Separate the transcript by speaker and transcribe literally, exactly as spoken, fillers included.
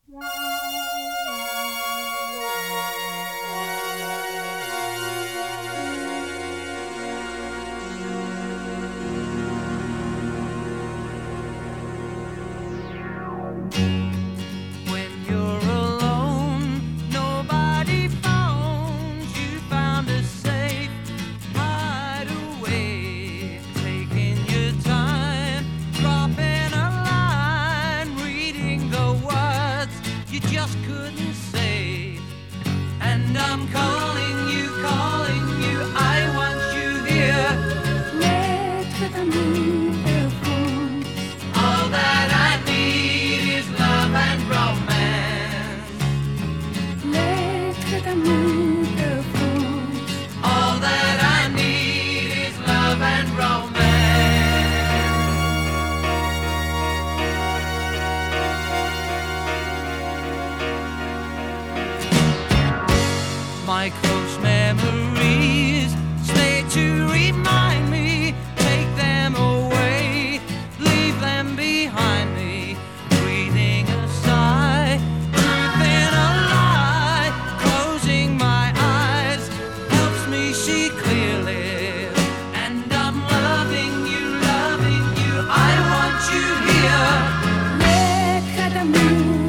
Speaker 1: When you're alone, nobody phones. You found a safe hideaway, taking your time, dropping a line, reading the words you just couldn't say. And I'm calling you, calling you, I want you here.
Speaker 2: Lettre d'amour de France.
Speaker 1: All that I need is love and romance.
Speaker 2: Lettre d'amour de France.
Speaker 1: All that I need is love and romance. My close memories stay to remind me. Take them away, leave them behind me. Breathing a sigh, truth in a lie. Closing my eyes helps me see clearly. And I'm loving you, loving you, I want you here.
Speaker 2: Lettre d'amour